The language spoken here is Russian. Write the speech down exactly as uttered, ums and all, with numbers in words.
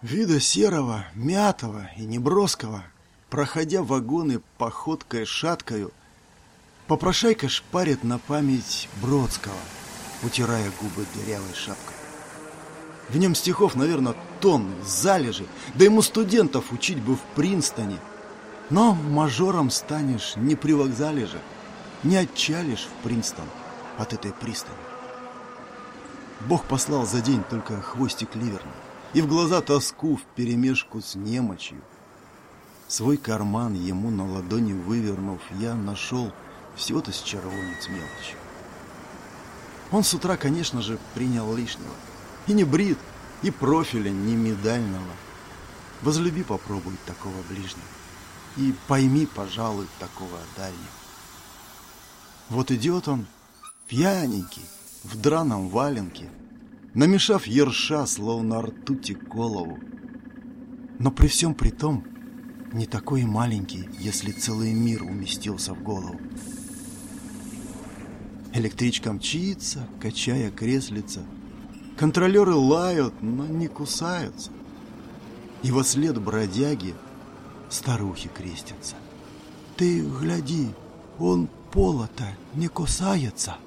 Вида серого, мятого и неброского, проходя вагоны походкой шаткою, попрошайка шпарит на память Бродского, утирая губы дырявой шапкой. В нем стихов, наверное, тонны, залежи, да ему студентов учить бы в Принстоне. Но мажором станешь не при вокзале же, не отчалишь в Принстон от этой пристани. Бог послал за день только хвостик ливерный и в глаза тоску вперемешку с немочью. Свой карман ему на ладони вывернув, я нашел всего-то с червонец мелочью. Он с утра, конечно же, принял лишнего. И не брит, и профиля не медального. Возлюби, попробуй такого ближнего. И пойми, пожалуй, такого дальнего. Вот идет он, пьяненький, в драном валенке, намешав ерша, словно ртути голову. Но при всем при том, не такой и маленький, если целый мир уместился в голову. Электричка мчится, качая креслица. Контролеры лают, но не кусаются. И во след бродяги старухи крестятся. Ты гляди, он пола-то не кусается.